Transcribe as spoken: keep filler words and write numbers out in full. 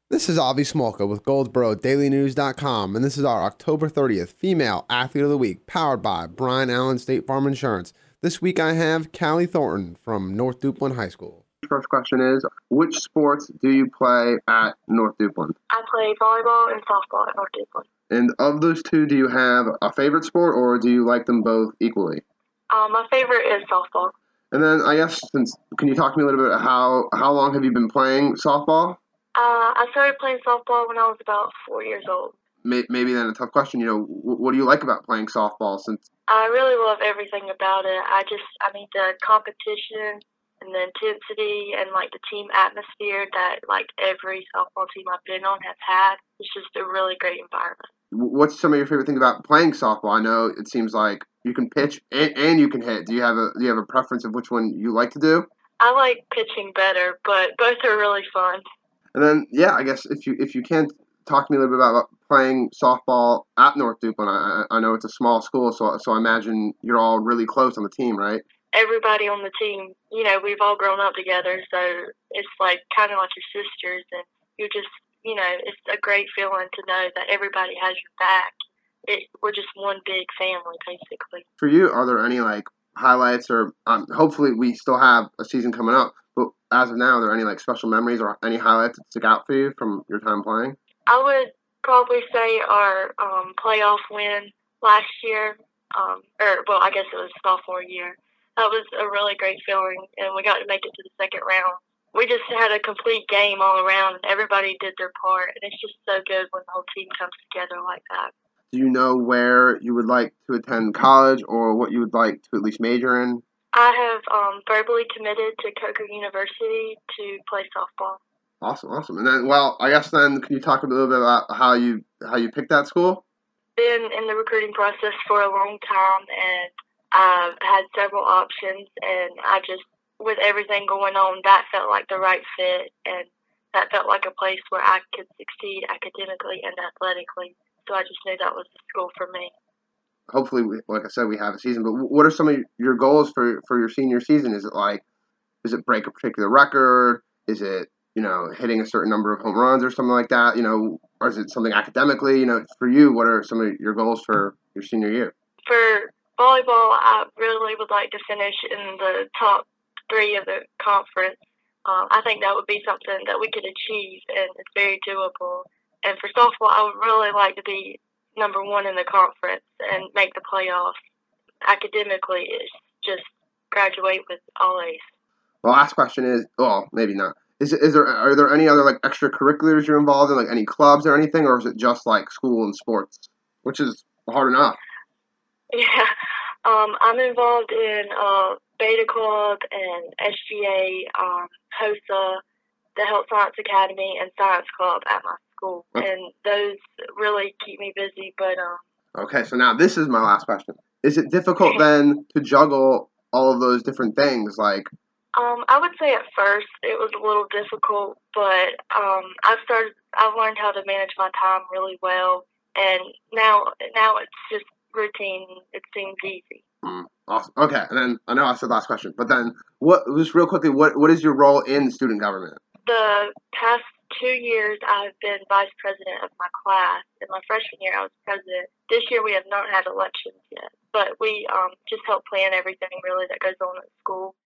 This is Avi Smolka with Goldsboro Daily News dot com, and this is our October thirtieth Female Athlete of the Week, powered by Bryan Allen State Farm Insurance. This week I have Callie Thornton from North Duplin High School. First question is, which sports do you play at North Duplin? I play volleyball and softball at North Duplin. And of those two, do you have a favorite sport, or do you like them both equally? Um, my favorite is softball. And then I guess, since can you talk to me a little bit about how, how long have you been playing softball? Uh, I started playing softball when I was about four years old. Maybe then a tough question, you know, what do you like about playing softball? Since I really love everything about it. I just, I mean, the competition and the intensity and, like, the team atmosphere that, like, every softball team I've been on has had. It's just a really great environment. What's some of your favorite things about playing softball? I know it seems like you can pitch and, and you can hit. Do you have a do you have a preference of which one you like to do? I like pitching better, but both are really fun. And then, yeah, I guess if you if you can talk to me a little bit about playing softball at North Duplin. I, I know it's a small school, so so I imagine you're all really close on the team, right? Everybody on the team, you know, we've all grown up together, so it's like kind of like your sisters, and you're just, you know, it's a great feeling to know that everybody has your back. It, we're just one big family, basically. For you, are there any like highlights, or um, hopefully we still have a season coming up, but as of now, are there any like special memories or any highlights that stick out for you from your time playing? I would probably say our um, playoff win last year, um, or well, I guess it was sophomore year. That was a really great feeling, and we got to make it to the second round. We just had a complete game all around, and everybody did their part, and it's just so good when the whole team comes together like that. Do you know where you would like to attend college, or what you would like to at least major in? I have um, verbally committed to Coker University to play softball. Awesome, awesome. And then, well, I guess then, can you talk a little bit about how you how you picked that school? Been in the recruiting process for a long time, and I've had several options, and I just, with everything going on, that felt like the right fit, and that felt like a place where I could succeed academically and athletically. So I just knew that was the school for me. Hopefully, we, like I said, we have a season. But what are some of your goals for for your senior season? Is it like, is it break a particular record? Is it, you know, hitting a certain number of home runs or something like that? You know, or is it something academically? You know, for you, what are some of your goals for your senior year? For volleyball, I really would like to finish in the top three of the conference. Uh, I think that would be something that we could achieve, and it's very doable. And for softball, I would really like to be number one in the conference and make the playoffs. Academically, it's just graduate with all A's. The last question is, well, maybe not. Is is there are there any other like extracurriculars you're involved in, like any clubs or anything, or is it just like school and sports, which is hard enough? Yeah, um, I'm involved in uh, Beta Club and S G A, um, HOSA, the Health Science Academy, and Science Club at my school, okay. And those really keep me busy. But um. Okay, so now this is my last question. Is it difficult then to juggle all of those different things, like? Um, I would say at first it was a little difficult, but um, I've started. I've learned how to manage my time really well, and now now it's just routine. It seems easy. Mm, awesome. Okay, and then I know I said last question, but then what? Just real quickly, what what is your role in student government? The past two years, I've been vice president of my class. In my freshman year, I was president. This year, we have not had elections yet, but we um, just help plan everything really that goes on at school.